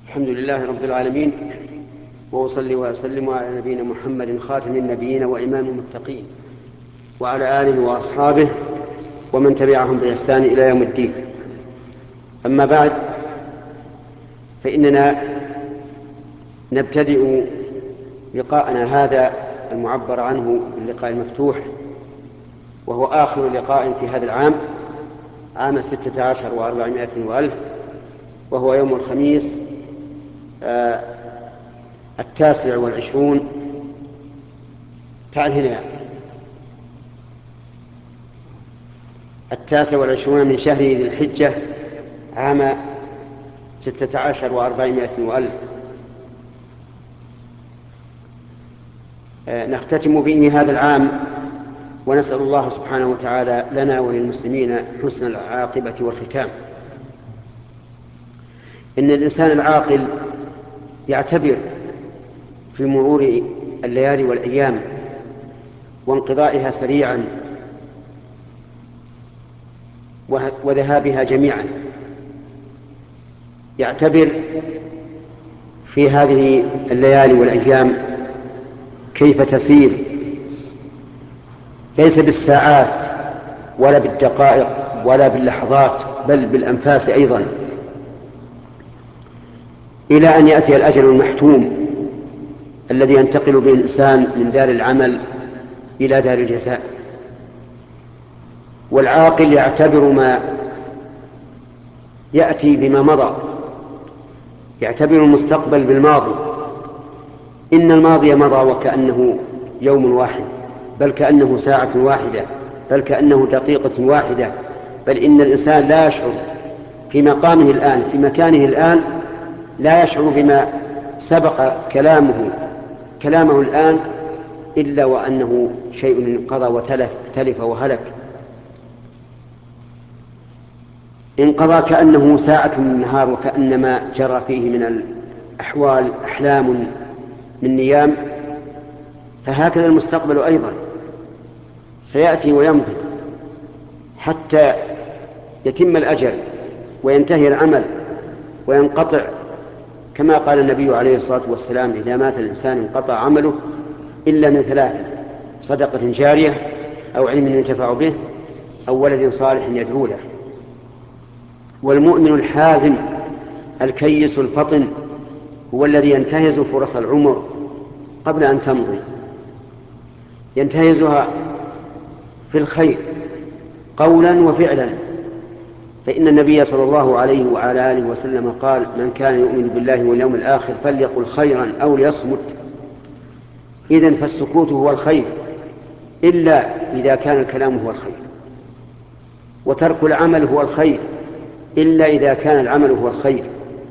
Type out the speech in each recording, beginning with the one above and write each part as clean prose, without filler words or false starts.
الحمد لله رب العالمين، وأصلي وأسلم على نبينا محمد خاتم النبيين وإمام المتقين، وعلى آله وأصحابه ومن تبعهم بإحسان إلى يوم الدين. أما بعد، فإننا نبتدئ لقاءنا هذا المعبر عنه باللقاء المفتوح، وهو آخر لقاء في هذا العام، عام 16 و400 وألف، وهو يوم الخميس 29. تعال هنا. 29 من شهر ذي الحجة، عام 16 و400 وألف. نختتم به هذا العام، ونسأل الله سبحانه وتعالى لنا وللمسلمين حسن العاقبة والختام. إن الإنسان العاقل يعتبر في مرور الليالي والأيام وانقضائها سريعا وذهابها جميعا، يعتبر في هذه الليالي والأيام كيف تسير، ليس بالساعات ولا بالدقائق ولا باللحظات، بل بالأنفاس أيضا، إلى أن يأتي الأجل المحتوم الذي ينتقل به الإنسان من دار العمل إلى دار الجزاء. والعاقل يعتبر ما يأتي بما مضى، يعتبر المستقبل بالماضي. إن الماضي مضى وكأنه يوم واحد، بل كأنه ساعة واحدة، بل كأنه دقيقة واحدة، بل إن الإنسان لا يشعر في مقامه الآن، في مكانه الآن، لا يشعر بما سبق كلامه الآن، إلا وأنه شيء انقضى وتلف وهلك. انقضى كأنه ساعة من النهار، وكأنما جرى فيه من الأحوال أحلام من نيام. فهكذا المستقبل أيضا سيأتي ويمضي حتى يتم الأجل وينتهي العمل وينقطع، كما قال النبي عليه الصلاة والسلام: إذا مات الإنسان انقطع عمله إلا من ثلاثة: صدقة جارية، أو علم ينتفع به، أو ولد صالح يدعو له. والمؤمن الحازم الكيس الفطن هو الذي ينتهز فرص العمر قبل أن تمضي، ينتهزها في الخير قولا وفعلا. فإن النبي صلى الله عليه وعلى آله وسلم قال: من كان يؤمن بالله واليوم الآخر فليقل خيرا أو ليصمت. إذن فالسكوت هو الخير، إلا إذا كان الكلام هو الخير، وترك العمل هو الخير، إلا إذا كان العمل هو الخير.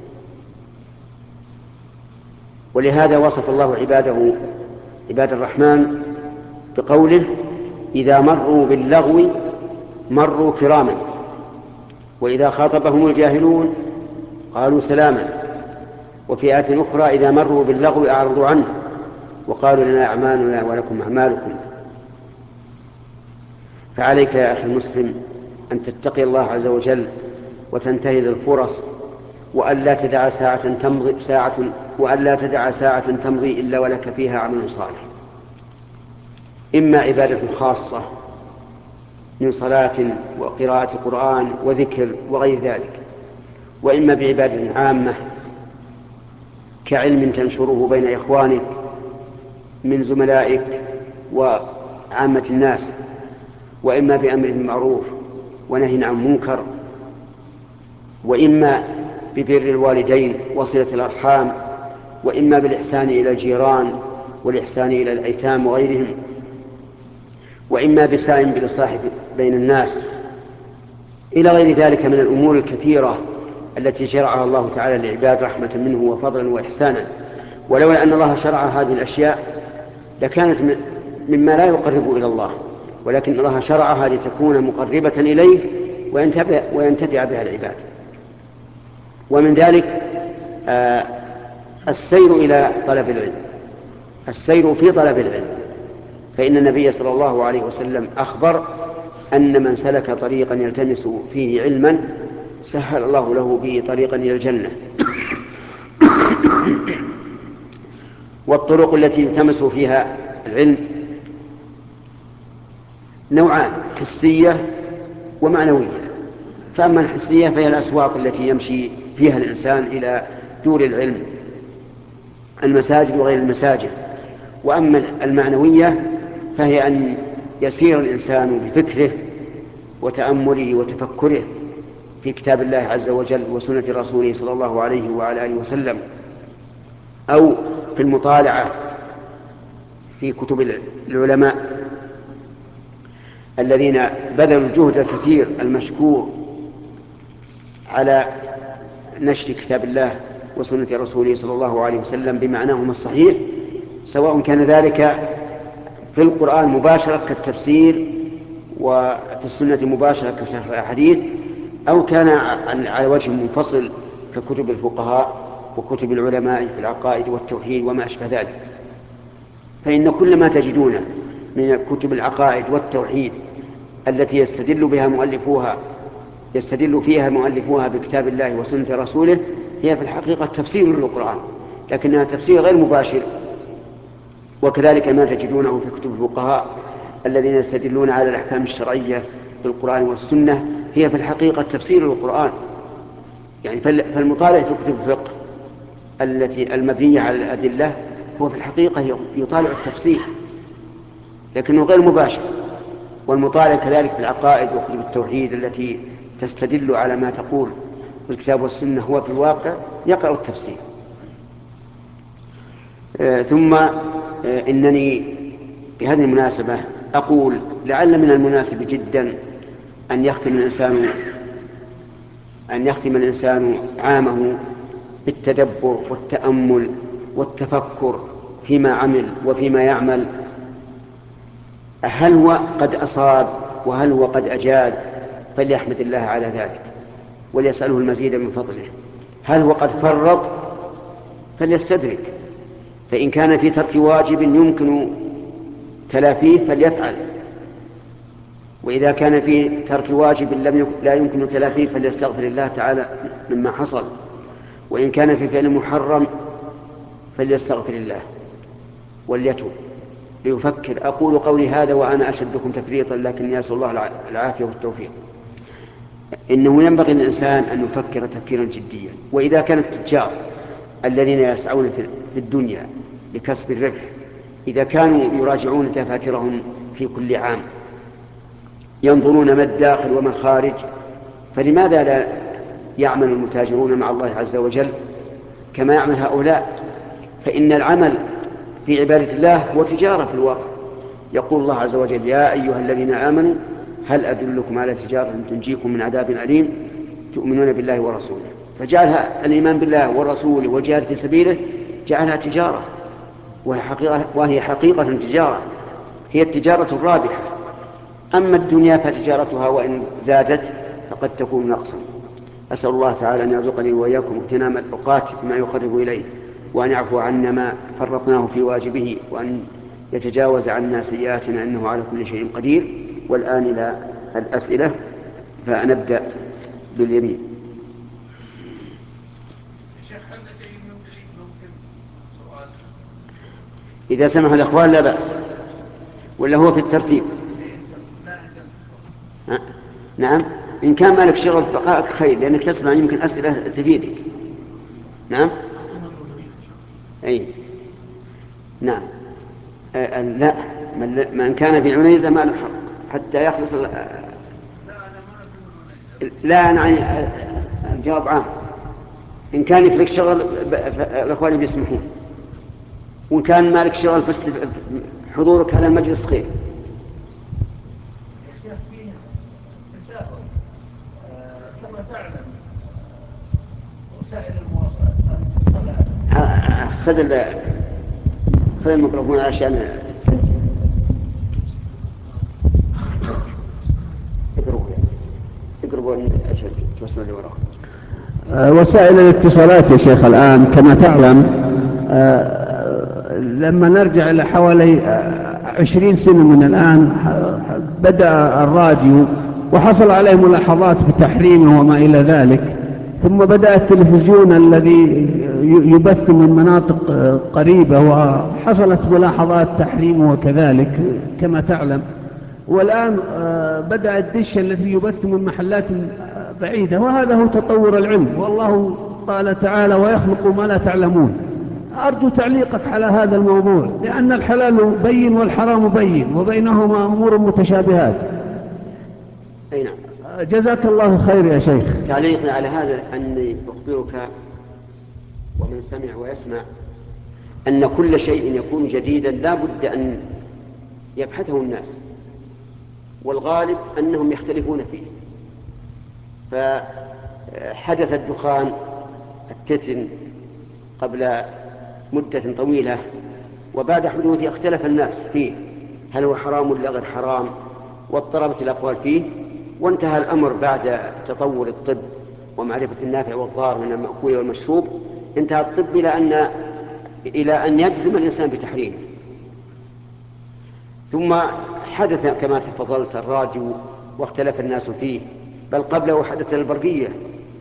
ولهذا وصف الله عباد الرحمن بقوله: إذا مروا باللغو مروا كراما، وإذا خاطبهم الجاهلون قالوا سلاما. وفي آية أخرى: إذا مروا باللغو أعرضوا عنه وقالوا لنا أعمالنا ولكم أعمالكم. فعليك يا أخي المسلم أن تتقي الله عز وجل وتنتهز الفرص، وألا تدع ساعة تمضي إلا ولك فيها عمل صالح، إما عبادة خاصة من صلاة وقراءة قرآن وذكر وغير ذلك، وإما بعبادة عامة كعلم تنشره بين إخوانك من زملائك وعامة الناس، وإما بأمر بالمعروف ونهي عن منكر، وإما ببر الوالدين وصلة الأرحام، وإما بالإحسان إلى الجيران والإحسان إلى الأيتام وغيرهم، وإما بسعي بالإصلاح بين الناس، إلى غير ذلك من الأمور الكثيرة التي شرعها الله تعالى للعباد رحمة منه وفضلا وإحسانا. ولولا أن الله شرع هذه الأشياء لكانت مما لا يقرب إلى الله، ولكن الله شرعها لتكون مقربة إليه وينتفع بها العباد. ومن ذلك السير إلى طلب العلم، السير في طلب العلم. فإن النبي صلى الله عليه وسلم أخبر أن من سلك طريقا يلتمس فيه علما سهل الله له به طريقا إلى الجنة. والطرق التي يلتمس فيها العلم نوعان: حسية ومعنوية. فأما الحسية فهي الأسواق التي يمشي فيها الإنسان إلى دور العلم، المساجد وغير المساجد. وأما المعنوية فهي أن يسير الإنسان بفكره وتأمله وتفكره في كتاب الله عز وجل وسنة رسوله صلى الله عليه وعلى آله وسلم، أو في المطالعة في كتب العلماء الذين بذلوا الجهد الكثير المشكور على نشر كتاب الله وسنة رسوله صلى الله عليه وسلم بمعناهما الصحيح، سواء كان ذلك في القرآن مباشرة كالتفسير، وفي السنة مباشرة كشرح الأحاديث، أو كان على وجه منفصل ككتب الفقهاء وكتب العلماء في العقائد والتوحيد وما أشبه ذلك. فإن كل ما تجدون من كتب العقائد والتوحيد التي يستدل فيها مؤلفوها بكتاب الله وسنة رسوله هي في الحقيقة تفسير للقرآن، لكنها تفسير غير مباشر. وكذلك ما تجدونه في كتب الفقهاء الذين يستدلون على الأحكام الشرعية بالقرآن والسنة هي في الحقيقة تفسير للقرآن. يعني فالمطالع في كتب الفقه التي المبنية على الأدلة هو في الحقيقة يطالع التفسير لكنه غير مباشر. والمطالع كذلك في العقائد وكتب التوحيد التي تستدل على ما تقول الكتاب والسنة هو في الواقع يقرأ التفسير. ثم إنني بهذه المناسبة أقول لعل من المناسب جدا أن يختم الإنسان عامه بالتدبر والتأمل والتفكر فيما عمل وفيما يعمل. هل هو قد أصاب وهل هو قد أجاد؟ فليحمد الله على ذلك وليسأله المزيد من فضله. هل هو قد فرط؟ فليستدرك، فإن كان في ترك واجب يمكن تلافيه فليفعل، وإذا كان في ترك واجب لا يمكن تلافيه فليستغفر الله تعالى مما حصل، وإن كان في فعل محرم فليستغفر الله وليتوب ليفكر. أقول قولي هذا وأنا أشدكم تفريطا، لكني أسأل الله العافية والتوفيق. إنه ينبغي للإنسان أن يفكر تفكيرا جديا. وإذا كان التجار الذين يسعون في الدنيا لكسب الربح إذا كانوا يراجعون دفاترهم في كل عام ينظرون ما الداخل وما الخارج، فلماذا لا يعمل المتاجرون مع الله عز وجل كما يعمل هؤلاء؟ فإن العمل في عبادة الله هو تجارة في الواقع. يقول الله عز وجل: يا أيها الذين آمنوا هل أدلكم على تجارة تنجيكم من عذاب أليم تؤمنون بالله ورسوله. فجعلها الإيمان بالله ورسوله والجهاد في سبيله جعلها تجارة، وهي حقيقة تجارة، هي التجارة الرابحة. أما الدنيا فتجارتها وإن زادت فقد تكون نقصا. أسأل الله تعالى أن يرزقني وإياكم اغتنام الأوقات بما يقرب إليه، وأن يعفو عنا ما فرطناه في واجبه، وأن يتجاوز عنا سيئاتنا إنه على كل شيء قدير. والآن إلى الأسئلة، فنبدأ باليمين. إذا سمح الأخوان لا بأس، ولا هو في الترتيب؟ نعم، إن كان مالك شغل بقائك خير، لأنك تسمع يمكن أسئلة تفيدك. نعم، أي نعم. لا، من كان في عنيزة ما له حق حتى يخلص لا، أنا الجواب عام. إن كان لك شغل الأخوان بيسمحون، وإن كان مالك شغل حضورك على المجلس خير. كما تعلم وسائل المواصلات خذ الميكروفون عشان تسجل. اقربوا عشان توصلوا لي وراء. وسائل الاتصالات يا شيخ الآن كما تعلم لما نرجع إلى حوالي 20 سنة من الآن بدأ الراديو وحصل عليه ملاحظات بتحريمه وما إلى ذلك، ثم بدأ التلفزيون الذي يبث من مناطق قريبة، وحصلت ملاحظات تحريمه وكذلك كما تعلم. والآن بدأ الدش الذي يبث من محلات بعيدة، وهذا هو تطور العلم. والله قال تعالى: ويخلق ما لا تعلمون. أرجو تعليقك على هذا الموضوع، لأن الحلال بين والحرام بين، وبينهما أمور متشابهات. أي نعم. جزاك الله خير يا شيخ. تعليقنا على هذا أني أخبرك ومن سمع ويسمع أن كل شيء يكون جديدا لا بد أن يبحثه الناس، والغالب أنهم يختلفون فيه. فحدث الدخان التتن قبل مدة طويلة، وبعد حدوثه اختلف الناس فيه هل هو حرام ولا غير حرام، واضطربت الأقوال فيه، وانتهى الأمر بعد تطور الطب ومعرفة النافع والضار من المأكول والمشروب. انتهى الطب إلى أن يجزم الإنسان بتحريمه. ثم حدث كما تفضلت الراديو واختلف الناس فيه، بل قبله حدث البرقية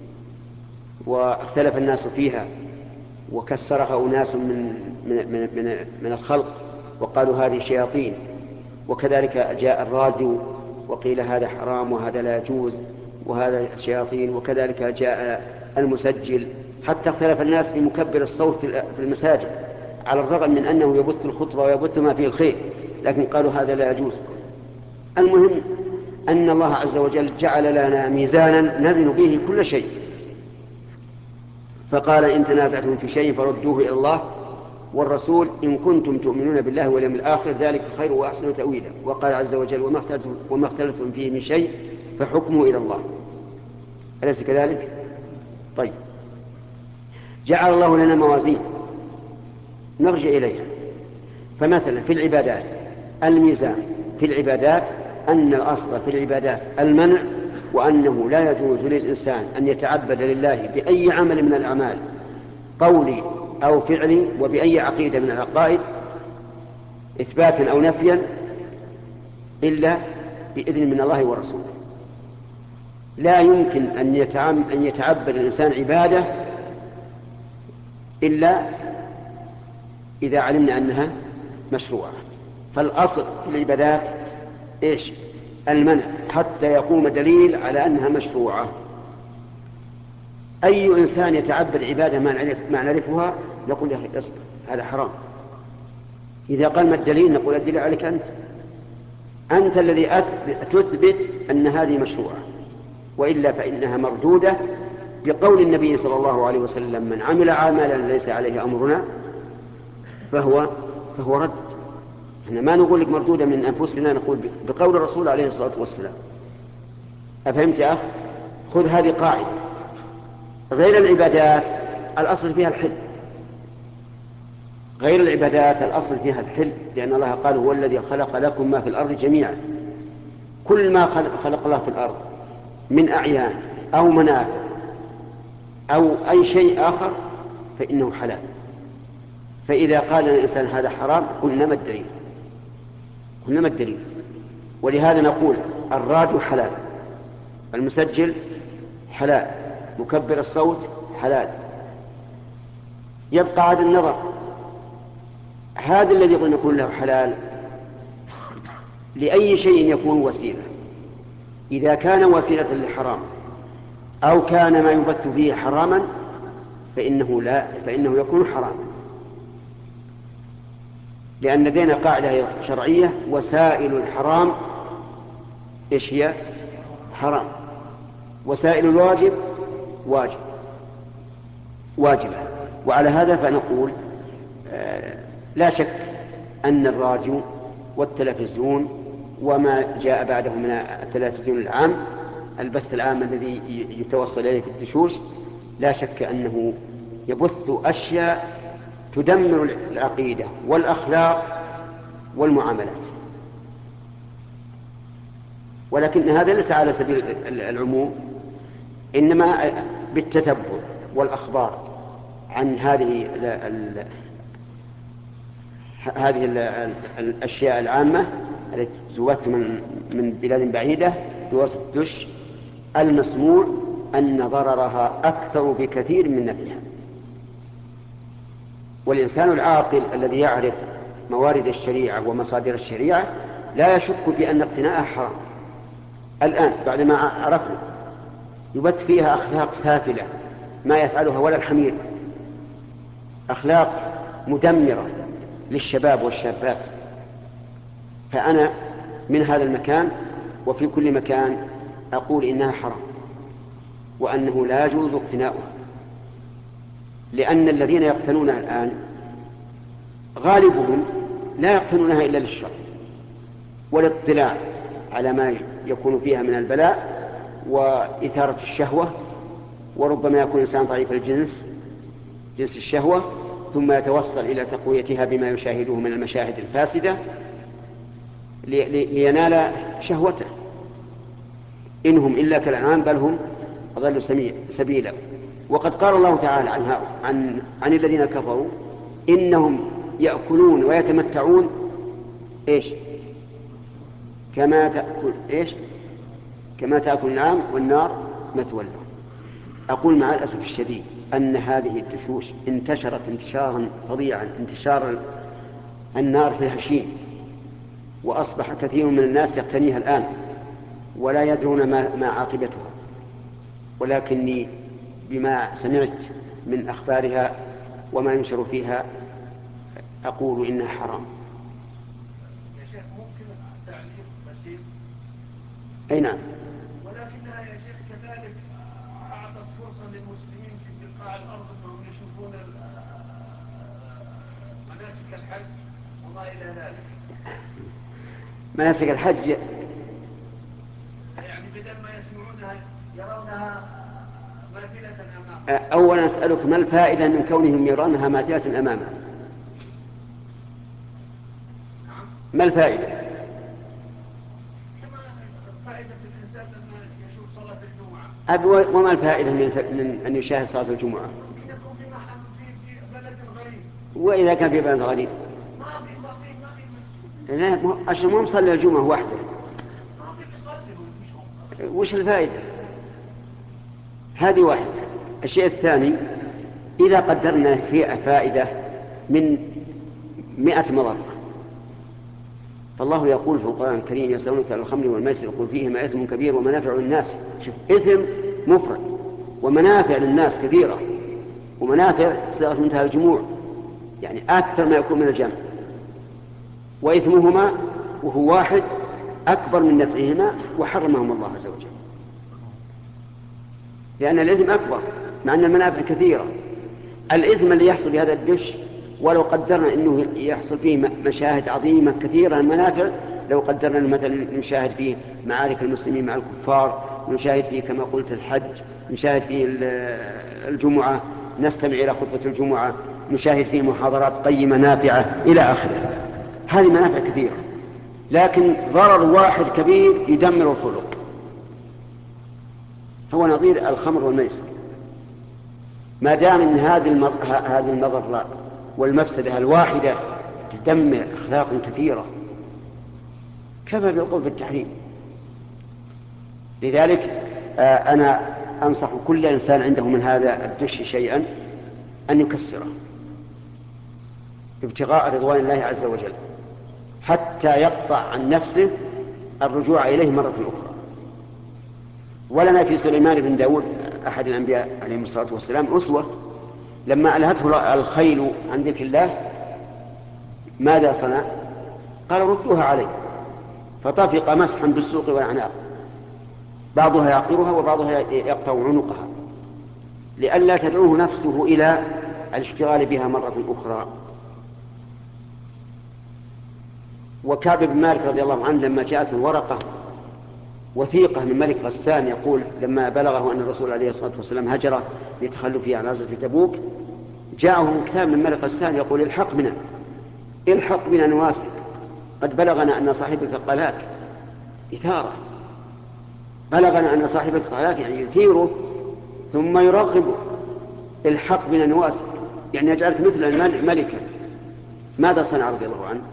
واختلف الناس فيها، وكسرها أناس من الخلق وقالوا هذه شياطين. وكذلك جاء الراديو وقيل هذا حرام وهذا لا يجوز وهذا شياطين. وكذلك جاء المسجل، حتى اختلف الناس في مكبر الصوت في المساجد، على الرغم من أنه يبث الخطبة ويبث ما فيه الخير، لكن قالوا هذا لا يجوز. المهم أن الله عز وجل جعل لنا ميزانا نزن به كل شيء، فقال: إن تنازعتم في شيء فردوه إلى الله والرسول إن كنتم تؤمنون بالله واليوم الآخر ذلك خير وأحسن تأويلا. وقال عز وجل: وما اختلفتم فيه من شيء فحكمه إلى الله. أليس كذلك؟ طيب، جعل الله لنا موازين نرجع إليها. فمثلا في العبادات الميزان في العبادات أن الأصل في العبادات المنع، وأنه لا يجوز للإنسان أن يتعبد لله بأي عمل من الأعمال قولي أو فعلي وبأي عقيدة من العقائد إثباتا أو نفيا إلا بإذن من الله ورسوله. لا يمكن أن يتعبد الإنسان عبادة إلا إذا علمنا أنها مشروعة. فالأصل في العبادات إيش؟ المنع، حتى يقوم دليل على أنها مشروعة. أي إنسان يتعبد عبادة ما نعرفها نقول له هذا حرام. إذا قال ما الدليل نقول الدليل عليك أنت الذي تثبت أن هذه مشروعة، وإلا فإنها مردودة بقول النبي صلى الله عليه وسلم: من عمل عملا ليس عليه أمرنا فهو رد. احنا ما نقول لك مردودة من أنفسنا، نقول بقول الرسول عليه الصلاة والسلام. أفهمت يا أخ؟ خذ هذه قاعدة. غير العبادات الأصل فيها الحل، غير العبادات الأصل فيها الحل، لأن الله قال: هو الذي خلق لكم ما في الأرض جميعا. كل ما خلق الله في الأرض من أعيان أو منافع أو أي شيء آخر فإنه حلال. فإذا قال الإنسان هذا حرام قلنا ما الدليل؟ ولهذا نقول الراديو حلال، المسجل حلال، مكبر الصوت حلال. يبقى هذا النظر، هذا الذي قلنا نقول له حلال لأي شيء يكون وسيلة. إذا كان وسيلة للحرام أو كان ما يبث فيه حراما فإنه يكون حراما، لأن لدينا قاعدة شرعية: وسائل الحرام إيش هي؟ حرام. وسائل الواجب واجبة. وعلى هذا فنقول لا شك أن الراديو والتلفزيون وما جاء بعده من التلفزيون العام، البث العام الذي يتوصل إليه في الدشوش، لا شك أنه يبث أشياء تدمر العقيدة والأخلاق والمعاملات. ولكن هذا ليس على سبيل العموم، إنما بالتتبع والأخبار عن هذه الأشياء العامة التي تبث من بلاد بعيدة بواسطة الدش المسموع أن ضررها أكثر بكثير من نفعها. والإنسان العاقل الذي يعرف موارد الشريعة ومصادر الشريعة لا يشك بأن اقتناءها حرام. الآن بعدما عرفنا يبث فيها أخلاق سافلة ما يفعلها ولا الحمير، أخلاق مدمرة للشباب والشابات. فأنا من هذا المكان وفي كل مكان أقول إنها حرام وأنه لا يجوز اقتناؤها، لأن الذين يقتنونها الآن غالبهم لا يقتنونها إلا للشر والاطلاع على ما يكون فيها من البلاء وإثارة الشهوة، وربما يكون إنسان ضعيف الجنس جنس الشهوة ثم يتوصل إلى تقويتها بما يشاهده من المشاهد الفاسدة لينال شهوته. إنهم إلا كالأنعام بل هم أضل سبيلا. وقد قال الله تعالى عن الذين كفروا إنهم يأكلون ويتمتعون كما تأكل النعام والنار مثوى لهم. أقول مع الأسف الشديد أن هذه الدشوش انتشرت انتشارا فظيعا، انتشار النار في الهشيم، وأصبح كثير من الناس يقتنيها الآن ولا يدرون ما عاقبتها. ولكني بما سمعت من أخبارها وما ينشر فيها أقول إنها حرام. يا شيخ ممكن تعليق بسيط؟ أي نعم. ولكنها يا شيخ كذلك أعطت فرصة للمسلمين في بقاع الأرض أنهم يشوفون مناسك الحج وما إلى ذلك. مناسك الحج يعني بدل ما يسمعونها يرونها ماثلة أمامهم. أولا أسألك ما الفائدة من كونهم يرونها ماثلة أمامهم؟ ما الفائدة؟ كما فائدة الإنسان لما يشوف صلاة الجمعة. وما الفائدة من أن يشاهد صلاة الجمعة؟ ممكن يكون في محل في بلد غريب. وإذا كان في بلد غريب؟ ما في لا، عشان ما مصلي الجمعة وحده. ما في بيصلي. وش الفائدة؟ هذه واحدة. الشيء الثاني، إذا قدرنا فيه فائدة من 100 مضرة، فالله يقول في القرآن الكريم يسألونك عن الخمر والميسر يقول فيهما إثم كبير ومنافع للناس. شوف، إثم مفرد ومنافع للناس كثيرة، ومنافع صيغة منتهى الجموع يعني أكثر ما يكون من الجمع، وإثمهما وهو واحد أكبر من نفعهما وحرمهم الله عز وجل، لأن الإثم أكبر مع أن المنافع كثيرة. الإثم اللي يحصل بهذا الدش ولو قدرنا أنه يحصل فيه مشاهد عظيمة كثيرة المنافع، لو قدرنا أنه مثلا نشاهد فيه معارك المسلمين مع الكفار، نشاهد فيه كما قلت الحج، نشاهد فيه الجمعة، نستمع إلى خطبة الجمعة، نشاهد فيه محاضرات قيمة نافعة إلى آخره، هذه منافع كثيرة. لكن ضرر واحد كبير يدمر الخلق هو نظير الخمر والميسر. ما دام ان هذه المضرة والمفسدة الواحدة تدمر أخلاق كثيرة، كفى بالقول بالتحريم. لذلك أنا أنصح كل إنسان عنده من هذا الدش شيئا أن يكسره ابتغاء رضوان الله عز وجل حتى يقطع عن نفسه الرجوع إليه مرة أخرى. ولنا في سليمان بن داود أحد الأنبياء عليهم الصلاة والسلام أسوة، لما ألهته الخيل عن ذكر الله ماذا صنع؟ قال ردوها عليه، فطفق مسحا بالسوق والأعناق، بعضها يعقرها وبعضها يقطع عنقها لئلا تدعوه نفسه إلى الاشتغال بها مرة أخرى. وكعب بن مالك رضي الله عنه لما جاءته الورقة وثيقة من ملك غسان يقول لما بلغه أن الرسول عليه الصلاة والسلام هجر لتخلفه عن غزوة تبوك، جاءه كتاب من ملك غسان يقول الحق بنا نواسك، قد بلغنا أن صاحبك قلاك. إثارة، بلغنا أن صاحبك قلاك يعني يثيره ثم يرغبه، الحق بنا نواسك يعني يجعلك مثل الملكة. ماذا صنع رضي الله عنه؟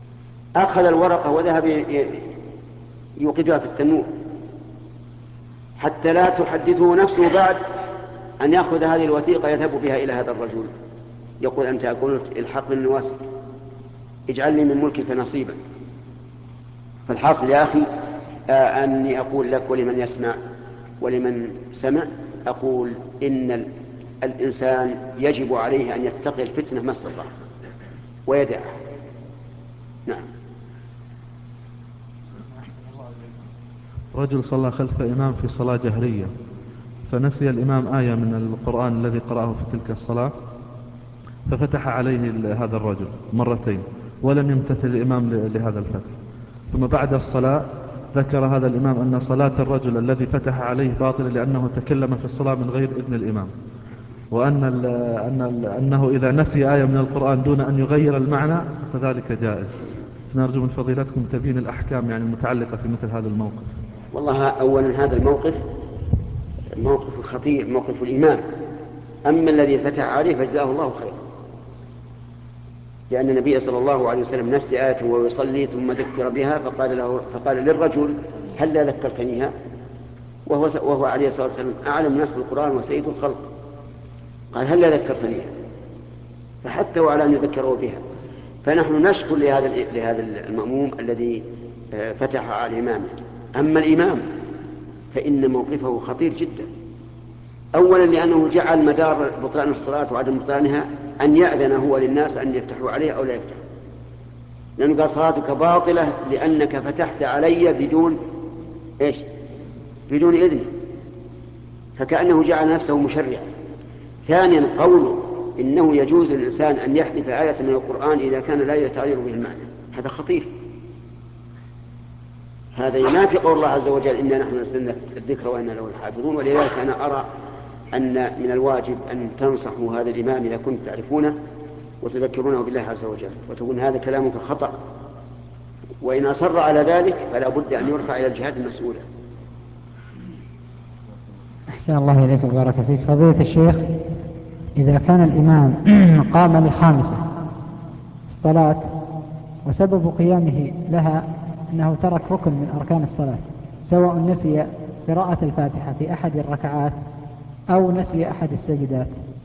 أخذ الورقة وذهب يوقدها في التنور حتى لا تحدثه نفسه بعد أن يأخذ هذه الوثيقة يذهب بها إلى هذا الرجل يقول أنت أقول الحق من نواسك، اجعل لي من ملكك نصيبا. فالحاصل يا أخي أني أقول لك ولمن يسمع ولمن سمع، أقول إن الإنسان يجب عليه أن يتقي الفتنة ما استطاع ويدعها. نعم. رجل صلى خلف إمام في صلاة جهرية، فنسي الإمام آية من القرآن الذي قرأه في تلك الصلاة، ففتح عليه هذا الرجل مرتين ولم يمتثل الإمام لهذا الفتح. ثم بعد الصلاة ذكر هذا الإمام أن صلاة الرجل الذي فتح عليه باطل لأنه تكلم في الصلاة من غير إذن الإمام، أنه إذا نسي آية من القرآن دون أن يغير المعنى فذلك جائز. نرجو من فضيلتكم تبيين الأحكام يعني المتعلقة في مثل هذا الموقف. والله أولا هذا الموقف موقف خطير، موقف الإمام. أما الذي فتح عليه فجزاه الله خيرا، لأن النبي صلى الله عليه وسلم نسي آية وهو يصلي ثم ذكر بها فقال للرجل هل لا ذكرتنيها، وهو عليه الصلاة والسلام أعلم الناس بالقرآن وسيد الخلق، قال هل لا ذكرتنيها، فحثوا على أن يذكروا بها. فنحن نشكر لهذا المأموم الذي فتح على إمامه. أما الإمام فإن موقفه خطير جدا، أولا لأنه جعل مدار بطلان الصلاة وعدم بطلانها أن يأذن هو للناس أن يفتحوا عليه أو لا يفتحوا، لأنه قال صلاتك باطلة لأنك فتحت علي بدون إذن، فكأنه جعل نفسه مشرعا. ثانيا قوله إنه يجوز للإنسان أن يحذف آية من القرآن إذا كان لا يتغير به المعنى، هذا خطير، هذا ينافي قول الله عز وجل إنا نحن نزلنا الذكر وإنا له الحافظون. ولذلك أنا أرى أن من الواجب أن تنصحوا هذا الإمام إذا كنت تعرفونه وتذكرونه بالله عز وجل، وتقول هذا كلامك خطأ، وإن أصر على ذلك فلا بد أن يرفع إلى الجهات المسؤولة. أحسن الله إليك وبارك فيك. فضيلة الشيخ، إذا كان الإمام قام للخامسة الصلاة وسبب قيامه لها أنه ترك ركن من أركان الصلاة، سواء نسي قراءة الفاتحة في أحد الركعات أو نسي أحد السجدات،